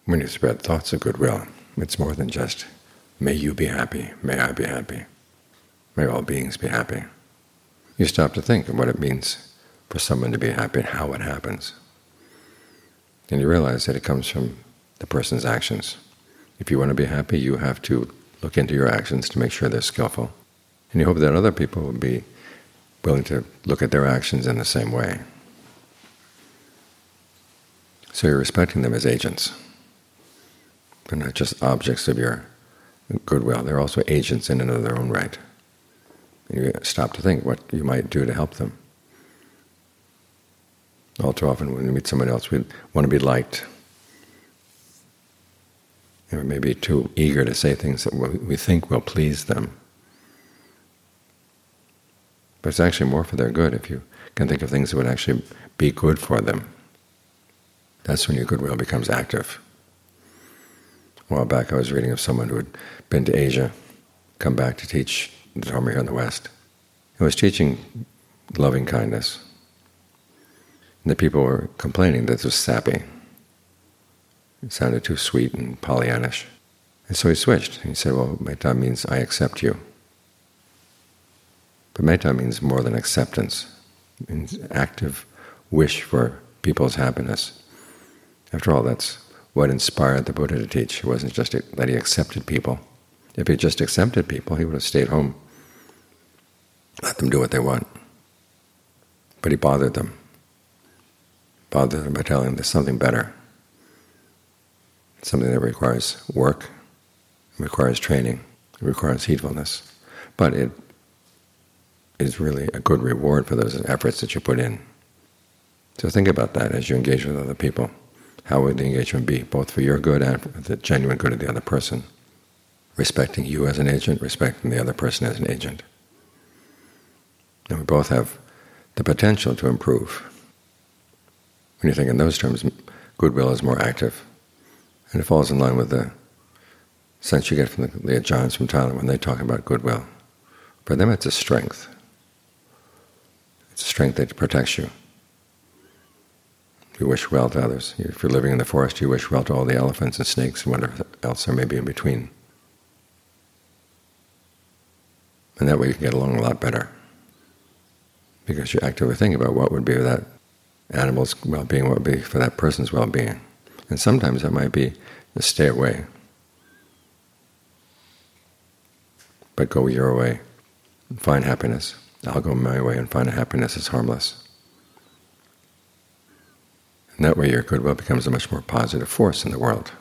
When you spread thoughts of goodwill, it's more than just, may you be happy, may I be happy, may all beings be happy. You stop to think of what it means for someone to be happy and how it happens. And you realize that it comes from the person's actions. If you want to be happy, you have to look into your actions to make sure they're skillful. And you hope that other people will be willing to look at their actions in the same way. So you're respecting them as agents. They're not just objects of your goodwill. They're also agents in and of their own right. And you stop to think what you might do to help them. All too often when we meet someone else, we want to be liked. And we may be too eager to say things that we think will please them. But it's actually more for their good if you can think of things that would actually be good for them. That's when your goodwill becomes active. A while back I was reading of someone who had been to Asia, come back to teach the Dharma here in the West. He was teaching loving kindness. And the people were complaining that it was sappy. It sounded too sweet and Pollyannish. And so he switched. He said, well, metta means I accept you. But metta means more than acceptance. It means active wish for people's happiness. After all, that's what inspired the Buddha to teach. It wasn't just that he accepted people. If he just accepted people, he would have stayed home, let them do what they want. But he bothered them by telling them there's something better, something that requires work, requires training, requires heedfulness. But it is really a good reward for those efforts that you put in. So think about that as you engage with other people. How would the engagement be, both for your good and for the genuine good of the other person? Respecting you as an agent, respecting the other person as an agent. And we both have the potential to improve. When you think in those terms, goodwill is more active. And it falls in line with the sense you get from the Ajahns from Thailand when they talk about goodwill. For them it's a strength. It's a strength that protects you. You wish well to others. If you're living in the forest, you wish well to all the elephants and snakes and whatever else there may be in between. And that way you can get along a lot better. Because you actively think about what would be for that animal's well-being, what would be for that person's well-being. And sometimes that might be to stay away. But go your way and find happiness. I'll go my way and find a happiness that's harmless. And that way your goodwill becomes a much more positive force in the world.